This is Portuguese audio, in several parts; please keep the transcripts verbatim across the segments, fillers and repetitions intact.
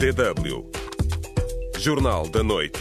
D W. Jornal da Noite.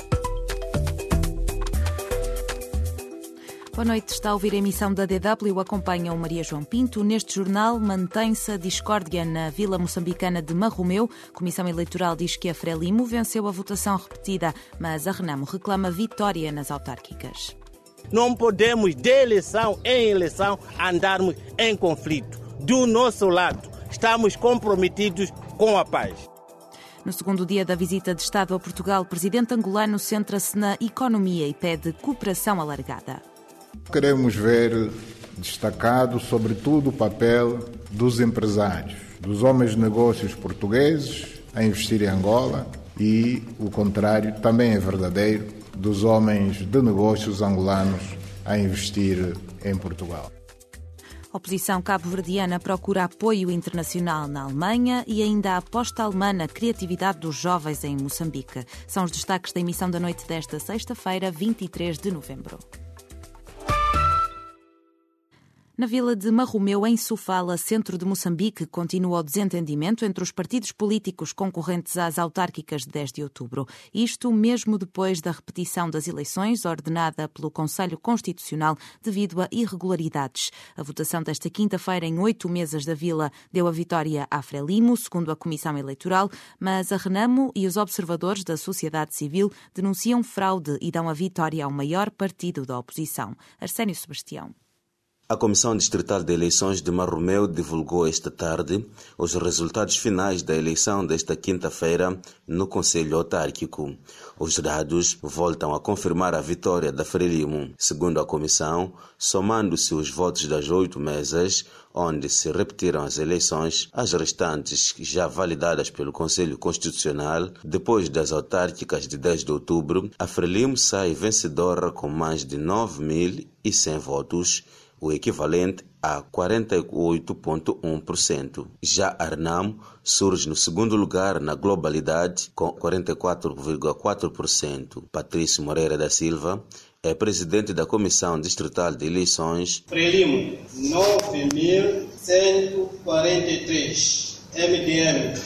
Boa noite, está a ouvir a emissão da D W, acompanha o Maria João Pinto. Neste jornal mantém-se a discórdia na vila moçambicana de Marromeu. A Comissão Eleitoral diz que a Frelimo venceu a votação repetida, mas a Renamo reclama vitória nas autárquicas. Não podemos, de eleição em eleição, andarmos em conflito. Do nosso lado, estamos comprometidos com a paz. No segundo dia da visita de Estado a Portugal, o presidente angolano centra-se na economia e pede cooperação alargada. Queremos ver destacado, sobretudo, o papel dos empresários, dos homens de negócios portugueses a investir em Angola e o contrário também é verdadeiro, dos homens de negócios angolanos a investir em Portugal. A oposição cabo-verdiana procura apoio internacional na Alemanha e ainda a aposta alemã na criatividade dos jovens em Moçambique. São os destaques da emissão da noite desta sexta-feira, vinte e três de novembro. Na vila de Marromeu, em Sofala, centro de Moçambique, continua o desentendimento entre os partidos políticos concorrentes às autárquicas de dez de outubro. Isto mesmo depois da repetição das eleições ordenada pelo Conselho Constitucional devido a irregularidades. A votação desta quinta-feira em oito mesas da vila deu a vitória à Frelimo, segundo a Comissão Eleitoral, mas a Renamo e os observadores da sociedade civil denunciam fraude e dão a vitória ao maior partido da oposição. Arsénio Sebastião. A Comissão Distrital de Eleições de Marromeu divulgou esta tarde os resultados finais da eleição desta quinta-feira no Conselho Autárquico. Os dados voltam a confirmar a vitória da Frelimo. Segundo a Comissão, somando-se os votos das oito mesas, onde se repetiram as eleições, as restantes já validadas pelo Conselho Constitucional, depois das autárquicas de dez de outubro, a Frelimo sai vencedora com mais de nove mil e cem votos, o equivalente a quarenta e oito vírgula um por cento. Já a Renamo surge no segundo lugar na globalidade com quarenta e quatro vírgula quatro por cento. Patrício Moreira da Silva é presidente da Comissão Distrital de Eleições. Frelimo, nove mil cento e quarenta e três. M D M,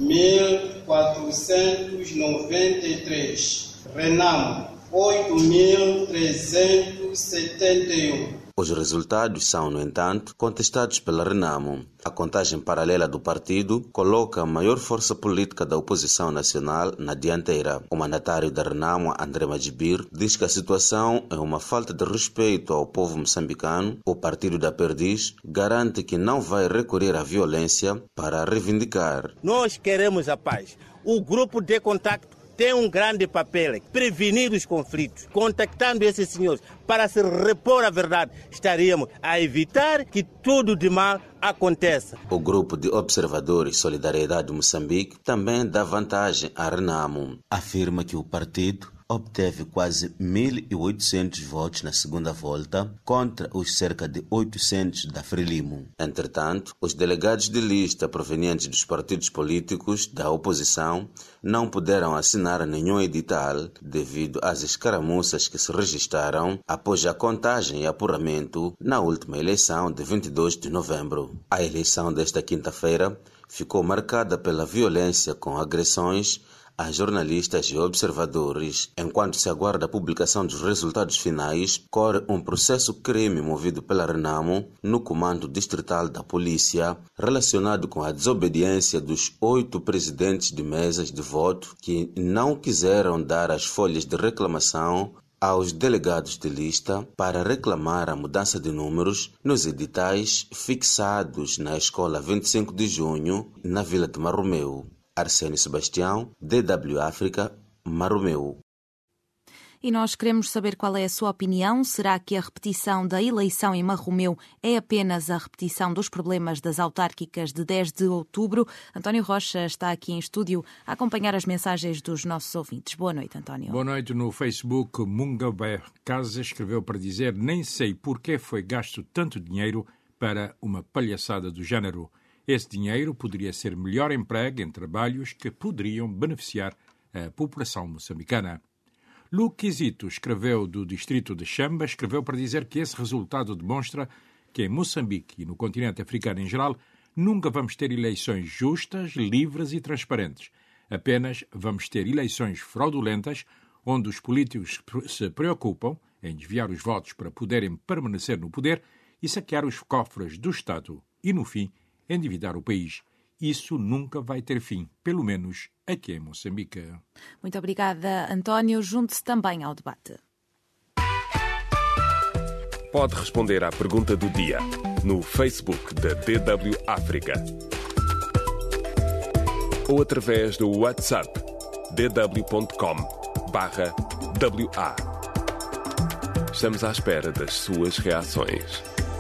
mil quatrocentos e noventa e três. Renamo, oito mil trezentos e setenta e um. Os resultados são, no entanto, contestados pela Renamo. A contagem paralela do partido coloca a maior força política da oposição nacional na dianteira. O mandatário da Renamo, André Majibir, diz que a situação é uma falta de respeito ao povo moçambicano. O partido da Perdiz garante que não vai recorrer à violência para reivindicar. Nós queremos a paz. O grupo de contacto tem um grande papel, prevenir os conflitos. Contactando esses senhores para se repor a verdade, estaríamos a evitar que tudo de mal aconteça. O grupo de observadores Solidariedade de Moçambique também dá vantagem à Renamo. Afirma que o partido obteve quase mil e oitocentos votos na segunda volta contra os cerca de oitocentos da Frelimo. Entretanto, os delegados de lista provenientes dos partidos políticos da oposição não puderam assinar nenhum edital devido às escaramuças que se registraram após a contagem e apuramento na última eleição de vinte e dois de novembro. A eleição desta quinta-feira ficou marcada pela violência com agressões a jornalistas e observadores. Enquanto se aguarda a publicação dos resultados finais, corre um processo crime movido pela Renamo no Comando Distrital da Polícia, relacionado com a desobediência dos oito presidentes de mesas de voto que não quiseram dar as folhas de reclamação aos delegados de lista para reclamar a mudança de números nos editais fixados na Escola vinte e cinco de junho, na Vila de Marromeu. Arsénio Sebastião, D W África, Marromeu. E nós queremos saber qual é a sua opinião. Será que a repetição da eleição em Marromeu é apenas a repetição dos problemas das autárquicas de dez de outubro? António Rocha está aqui em estúdio a acompanhar as mensagens dos nossos ouvintes. Boa noite, António. Boa noite. No Facebook, Mungaber Casa escreveu para dizer: nem sei por que foi gasto tanto dinheiro para uma palhaçada do género. Esse dinheiro poderia ser melhor emprego em trabalhos que poderiam beneficiar a população moçambicana. Luque Zito escreveu do distrito de Chamba, escreveu para dizer que esse resultado demonstra que em Moçambique e no continente africano em geral nunca vamos ter eleições justas, livres e transparentes. Apenas vamos ter eleições fraudulentas, onde os políticos se preocupam em desviar os votos para poderem permanecer no poder e saquear os cofres do Estado e, no fim, endividar o país. Isso nunca vai ter fim, pelo menos aqui em Moçambique. Muito obrigada, António. Junte-se também ao debate. Pode responder à pergunta do dia no Facebook da D W África ou através do WhatsApp d w ponto com barra w a. Estamos à espera das suas reações.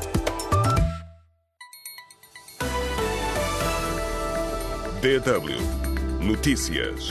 D W Notícias.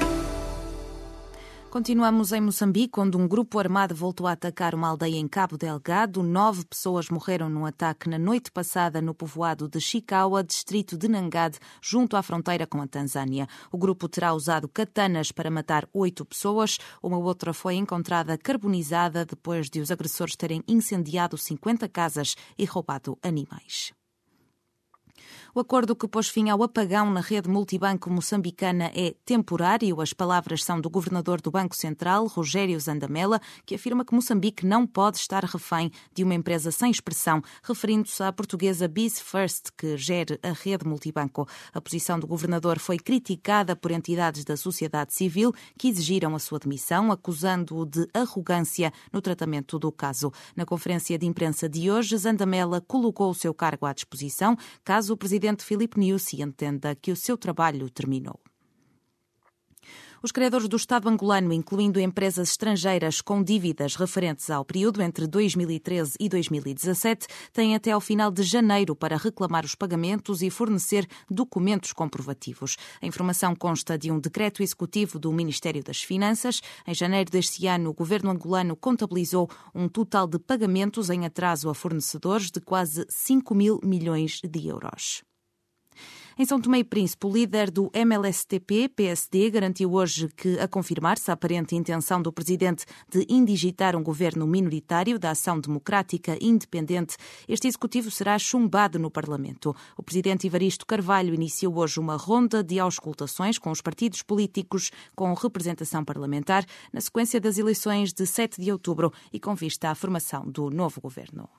Continuamos em Moçambique, onde um grupo armado voltou a atacar uma aldeia em Cabo Delgado. Nove pessoas morreram num ataque na noite passada no povoado de Chikawa, distrito de Nangade, junto à fronteira com a Tanzânia. O grupo terá usado katanas para matar oito pessoas. Uma outra foi encontrada carbonizada depois de os agressores terem incendiado cinquenta casas e roubado animais. O acordo que pôs fim ao apagão na rede multibanco moçambicana é temporário. As palavras são do governador do Banco Central, Rogério Zandamela, que afirma que Moçambique não pode estar refém de uma empresa sem expressão, referindo-se à portuguesa BizFirst, que gere a rede multibanco. A posição do governador foi criticada por entidades da sociedade civil que exigiram a sua demissão, acusando-o de arrogância no tratamento do caso. Na conferência de imprensa de hoje, Zandamela colocou o seu cargo à disposição, caso o presidente Filipe Nyusi entenda que o seu trabalho terminou. Os credores do Estado angolano, incluindo empresas estrangeiras com dívidas referentes ao período entre dois mil e treze e dois mil e dezassete, têm até ao final de janeiro para reclamar os pagamentos e fornecer documentos comprovativos. A informação consta de um decreto executivo do Ministério das Finanças. Em janeiro deste ano, o governo angolano contabilizou um total de pagamentos em atraso a fornecedores de quase cinco mil milhões de euros. Em São Tomé e Príncipe, o líder do M L S T P P S D garantiu hoje que, a confirmar-se a aparente intenção do presidente de indigitar um governo minoritário da Ação Democrática Independente, este executivo será chumbado no Parlamento. O presidente Evaristo Carvalho iniciou hoje uma ronda de auscultações com os partidos políticos com representação parlamentar, na sequência das eleições de sete de outubro e com vista à formação do novo governo.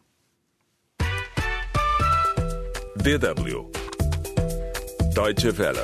D W Deutsche Welle.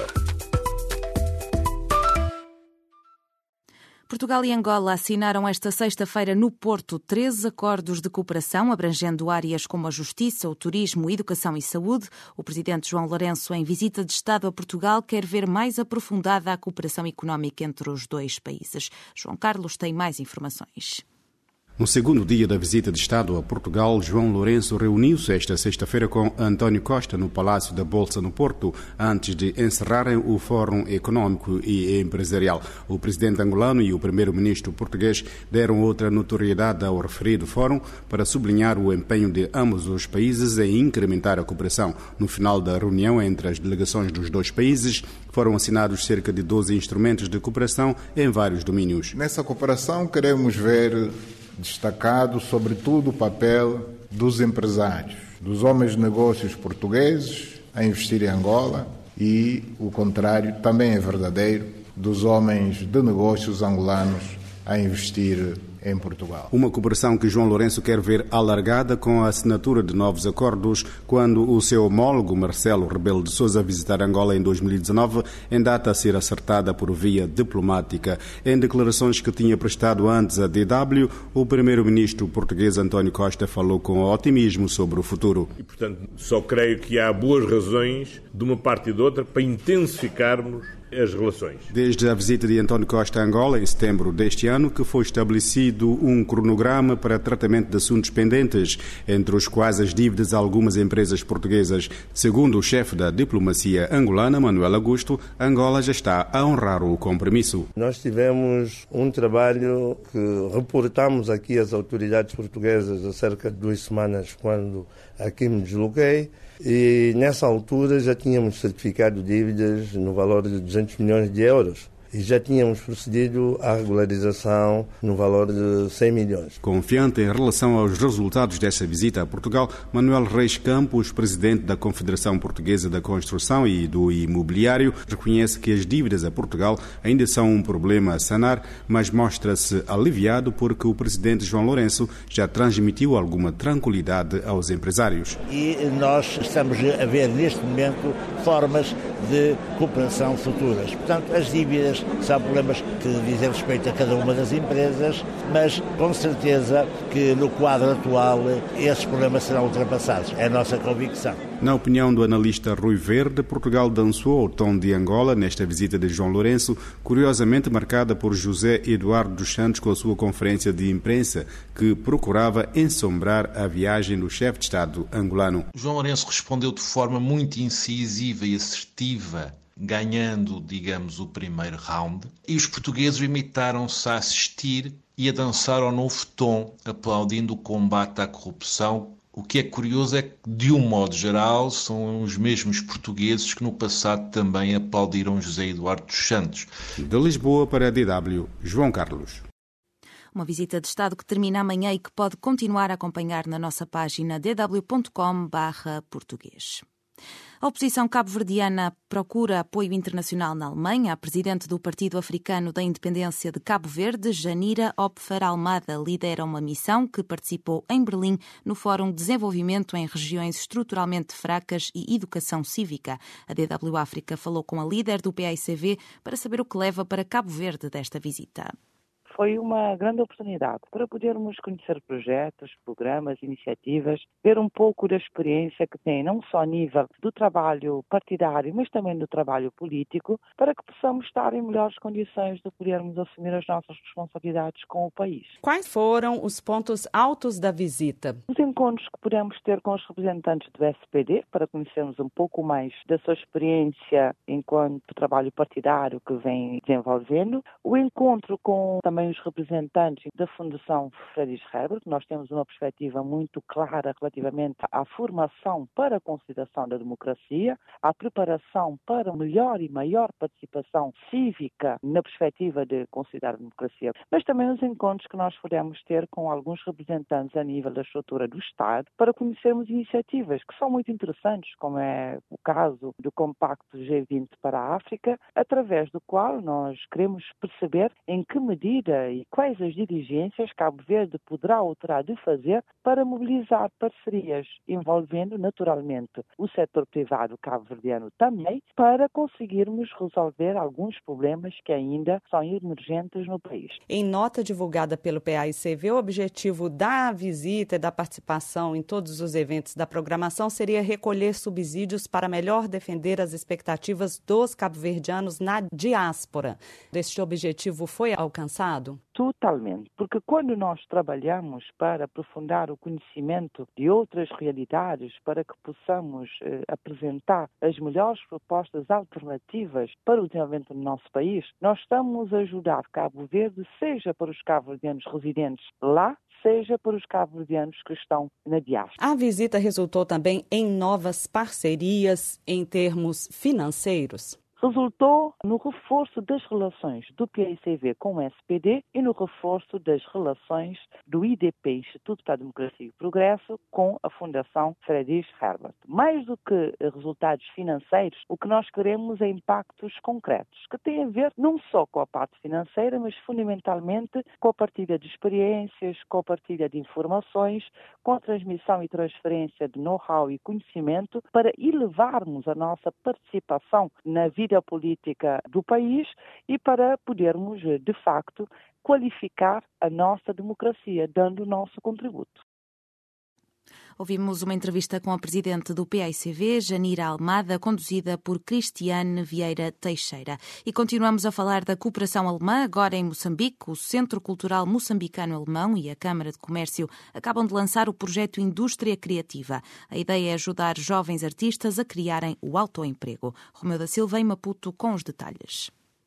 Portugal e Angola assinaram esta sexta-feira no Porto treze acordos de cooperação abrangendo áreas como a justiça, o turismo, educação e saúde. O presidente João Lourenço, em visita de Estado a Portugal, quer ver mais aprofundada a cooperação económica entre os dois países. João Carlos tem mais informações. No segundo dia da visita de Estado a Portugal, João Lourenço reuniu-se esta sexta-feira com António Costa no Palácio da Bolsa no Porto, antes de encerrarem o Fórum Econômico e Empresarial. O presidente angolano e o primeiro-ministro português deram outra notoriedade ao referido fórum para sublinhar o empenho de ambos os países em incrementar a cooperação. No final da reunião entre as delegações dos dois países, foram assinados cerca de doze instrumentos de cooperação em vários domínios. Nessa cooperação queremos ver destacado, sobretudo, o papel dos empresários, dos homens de negócios portugueses a investir em Angola e o contrário também é verdadeiro, dos homens de negócios angolanos a investir em Portugal. Uma cooperação que João Lourenço quer ver alargada com a assinatura de novos acordos quando o seu homólogo Marcelo Rebelo de Sousa visitar Angola em dois mil e dezanove, em data a ser acertada por via diplomática. Em declarações que tinha prestado antes à D W, o primeiro-ministro português António Costa falou com otimismo sobre o futuro. E, portanto, só creio que há boas razões, de uma parte e de outra, para intensificarmos as relações. Desde a visita de António Costa a Angola, em setembro deste ano, que foi estabelecido um cronograma para tratamento de assuntos pendentes, entre os quais as dívidas a algumas empresas portuguesas. Segundo o chefe da diplomacia angolana, Manuel Augusto, Angola já está a honrar o compromisso. Nós tivemos um trabalho que reportamos aqui às autoridades portuguesas há cerca de duas semanas, quando aqui me desloquei, e nessa altura já tínhamos certificado dívidas no valor de duzentos milhões de euros. e já tínhamos procedido à regularização no valor de cem milhões. Confiante em relação aos resultados dessa visita a Portugal, Manuel Reis Campos, presidente da Confederação Portuguesa da Construção e do Imobiliário, reconhece que as dívidas a Portugal ainda são um problema a sanar, mas mostra-se aliviado porque o presidente João Lourenço já transmitiu alguma tranquilidade aos empresários. E nós estamos a ver neste momento formas de cooperação futuras. Portanto, as dívidas são problemas que dizem respeito a cada uma das empresas, mas com certeza que no quadro atual esses problemas serão ultrapassados. É a nossa convicção. Na opinião do analista Rui Verde, Portugal dançou ao tom de Angola nesta visita de João Lourenço, curiosamente marcada por José Eduardo dos Santos com a sua conferência de imprensa, que procurava ensombrar a viagem do chefe de Estado angolano. João Lourenço respondeu de forma muito incisiva e assertiva, ganhando, digamos, o primeiro round, e os portugueses limitaram-se a assistir e a dançar ao novo tom, aplaudindo o combate à corrupção. O que é curioso é que, de um modo geral, são os mesmos portugueses que no passado também aplaudiram José Eduardo dos Santos. De Lisboa para a D W, João Carlos. Uma visita de Estado que termina amanhã e que pode continuar a acompanhar na nossa página d w ponto com barra português. A oposição cabo-verdiana procura apoio internacional na Alemanha. A presidente do Partido Africano da Independência de Cabo Verde, Janira Opfer Almada, lidera uma missão que participou em Berlim no Fórum de Desenvolvimento em Regiões Estruturalmente Fracas e Educação Cívica. A D W África falou com a líder do P A I C V para saber o que leva para Cabo Verde desta visita. Foi uma grande oportunidade para podermos conhecer projetos, programas, iniciativas, ver um pouco da experiência que tem, não só a nível do trabalho partidário, mas também do trabalho político, para que possamos estar em melhores condições de podermos assumir as nossas responsabilidades com o país. Quais foram os pontos altos da visita? Os encontros que pudemos ter com os representantes do S P D, para conhecermos um pouco mais da sua experiência enquanto trabalho partidário que vem desenvolvendo. O encontro com também os representantes da Fundação Friedrich Herbert. Nós temos uma perspectiva muito clara relativamente à formação para a consolidação da democracia, à preparação para melhor e maior participação cívica na perspectiva de consolidar a democracia, mas também os encontros que nós pudemos ter com alguns representantes a nível da estrutura do Estado para conhecermos iniciativas que são muito interessantes, como é o caso do Compacto G vinte para a África, através do qual nós queremos perceber em que medida e quais as diligências Cabo Verde poderá ou terá de fazer para mobilizar parcerias envolvendo naturalmente o setor privado cabo-verdiano também, para conseguirmos resolver alguns problemas que ainda são emergentes no país. Em nota divulgada pelo P A I C V, o objetivo da visita e da participação em todos os eventos da programação seria recolher subsídios para melhor defender as expectativas dos cabo-verdianos na diáspora. Este objetivo foi alcançado? Totalmente, porque quando nós trabalhamos para aprofundar o conhecimento de outras realidades, para que possamos eh, apresentar as melhores propostas alternativas para o desenvolvimento do nosso país, nós estamos a ajudar Cabo Verde, seja para os cabo-verdianos residentes lá, seja para os cabo-verdianos que estão na diáspora. A visita resultou também em novas parcerias em termos financeiros. Resultou no reforço das relações do P A I C V com o S P D e no reforço das relações do I D P, Instituto para a Democracia e o Progresso, com a Fundação Friedrich Herbert. Mais do que resultados financeiros, o que nós queremos é impactos concretos, que têm a ver não só com a parte financeira, mas fundamentalmente com a partilha de experiências, com a partilha de informações, com a transmissão e transferência de know-how e conhecimento, para elevarmos a nossa participação na vida política do país e para podermos, de facto, qualificar a nossa democracia, dando o nosso contributo. Ouvimos uma entrevista com a presidente do P A I C V, Janira Almada, conduzida por Cristiane Vieira Teixeira. E continuamos a falar da cooperação alemã, agora em Moçambique. O Centro Cultural Moçambicano-Alemão e a Câmara de Comércio acabam de lançar o projeto Indústria Criativa. A ideia é ajudar jovens artistas a criarem o autoemprego. Romeu da Silva, em Maputo, com os detalhes.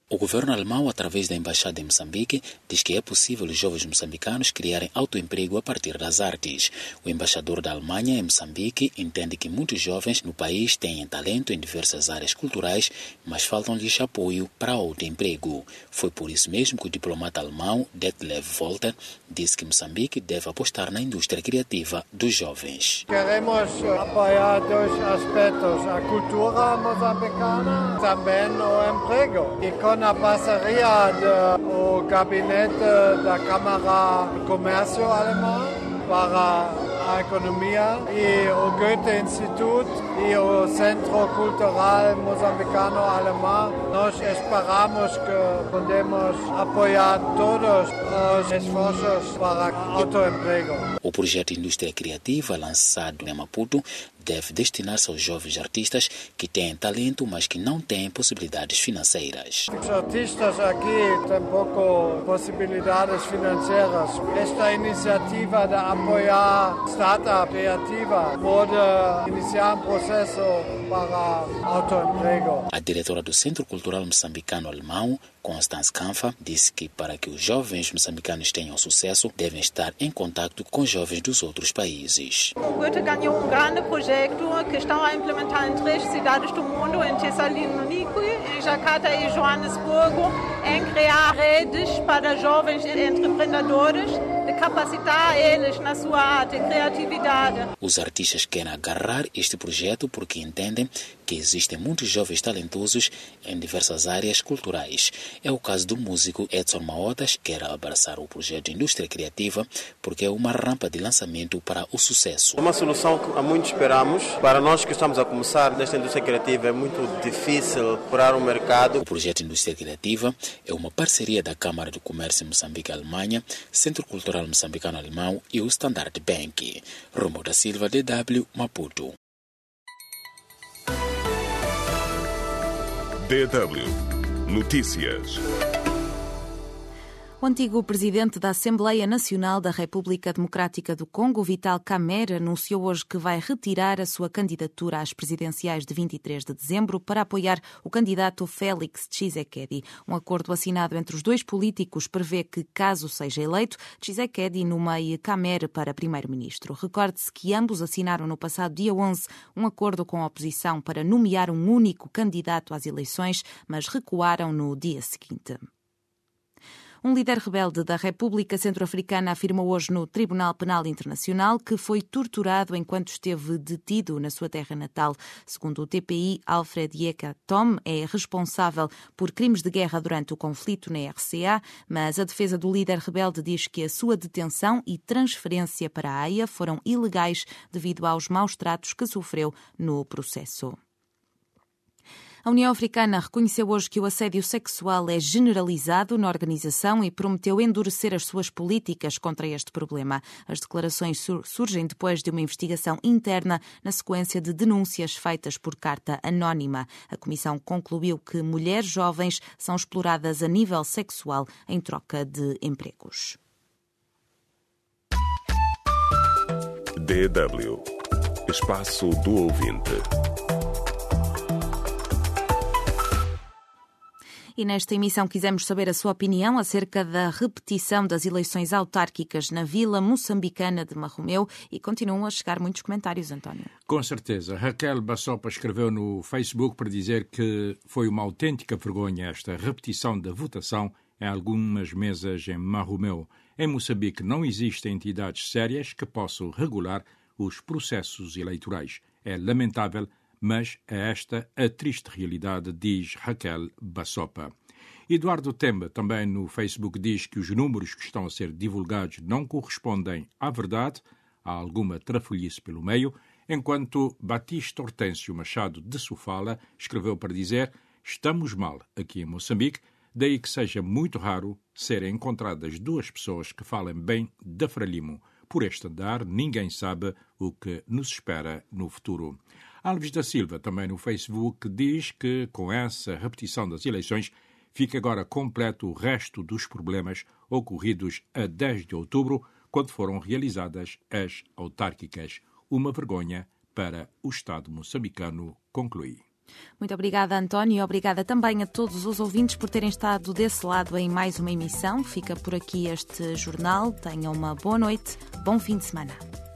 O governo alemão, através da embaixada em Moçambique, diz que é possível os jovens moçambicanos criarem autoemprego a partir das artes. O embaixador da Alemanha em Moçambique entende que muitos jovens no país têm talento em diversas áreas culturais, mas faltam-lhes apoio para autoemprego. Foi por isso mesmo que o diplomata alemão Detlef Volter disse que Moçambique deve apostar na indústria criativa dos jovens. Queremos apoiar dois aspectos, a cultura moçambicana e também o emprego. E com a parceria do gabinete da Câmara de Comércio alemã para a economia e o Goethe-Instituto e o Centro Cultural Moçambicano-Alemão, nós esperamos que podemos apoiar todos os esforços para autoemprego. O projeto Indústria Criativa, lançado em Maputo, deve destinar-se aos jovens artistas que têm talento, mas que não têm possibilidades financeiras. Os artistas aqui têm pouco possibilidades financeiras. Esta iniciativa de apoiar startup criativa pode iniciar um processo para autoemprego. A diretora do Centro Cultural Moçambicano-Alemão, Constance Canfa, disse que para que os jovens moçambicanos tenham sucesso, devem estar em contato com jovens dos outros países. O Goethe ganhou um grande projeto que estão a implementar em três cidades do mundo, em Tessaloniki, em Jakarta e Joanesburgo, em criar redes para jovens empreendedores, de capacitar eles na sua arte e criatividade. Os artistas querem agarrar este projeto porque entendem que existem muitos jovens talentosos em diversas áreas culturais. É o caso do músico Edson Maotas, que quer abraçar o projeto Indústria Criativa porque é uma rampa de lançamento para o sucesso. Uma solução que há muito esperamos. Para nós que estamos a começar nesta indústria criativa é muito difícil procurar um mercado. O projeto Indústria Criativa é uma parceria da Câmara de Comércio Moçambique-Alemanha, Centro Cultural Moçambicano-Alemão e o Standard Bank. Romo da Silva, D W, Maputo. D W Notícias. O antigo presidente da Assembleia Nacional da República Democrática do Congo, Vital Kamerhe, anunciou hoje que vai retirar a sua candidatura às presidenciais de vinte e três de dezembro para apoiar o candidato Félix Tshisekedi. Um acordo assinado entre os dois políticos prevê que, caso seja eleito, Tshisekedi nomeie Kamerhe para primeiro-ministro. Recorde-se que ambos assinaram no passado dia onze um acordo com a oposição para nomear um único candidato às eleições, mas recuaram no dia seguinte. Um líder rebelde da República Centro-Africana afirmou hoje no Tribunal Penal Internacional que foi torturado enquanto esteve detido na sua terra natal. Segundo o T P I, Alfred Yeka Tom é responsável por crimes de guerra durante o conflito na R C A, mas a defesa do líder rebelde diz que a sua detenção e transferência para a Haia foram ilegais devido aos maus tratos que sofreu no processo. A União Africana reconheceu hoje que o assédio sexual é generalizado na organização e prometeu endurecer as suas políticas contra este problema. As declarações surgem depois de uma investigação interna na sequência de denúncias feitas por carta anónima. A Comissão concluiu que mulheres jovens são exploradas a nível sexual em troca de empregos. D W Espaço do Ouvinte. E nesta emissão quisemos saber a sua opinião acerca da repetição das eleições autárquicas na vila moçambicana de Marromeu e continuam a chegar muitos comentários, António. Com certeza. Raquel Bassopa escreveu no Facebook para dizer que foi uma autêntica vergonha esta repetição da votação em algumas mesas em Marromeu. Em Moçambique não existem entidades sérias que possam regular os processos eleitorais. É lamentável, mas é esta a triste realidade, diz Raquel Bassopa. Eduardo Temba, também no Facebook, diz que os números que estão a ser divulgados não correspondem à verdade, há alguma trafolhice pelo meio, enquanto Batista Hortêncio Machado de Sofala escreveu para dizer: estamos mal aqui em Moçambique, daí que seja muito raro serem encontradas duas pessoas que falem bem da Frelimo. Por este andar, ninguém sabe o que nos espera no futuro. Alves da Silva, também no Facebook, diz que com essa repetição das eleições fica agora completo o resto dos problemas ocorridos a dez de outubro, quando foram realizadas as autárquicas. Uma vergonha para o Estado moçambicano, conclui. Muito obrigada, António, e obrigada também a todos os ouvintes por terem estado desse lado em mais uma emissão. Fica por aqui este jornal. Tenham uma boa noite, bom fim de semana.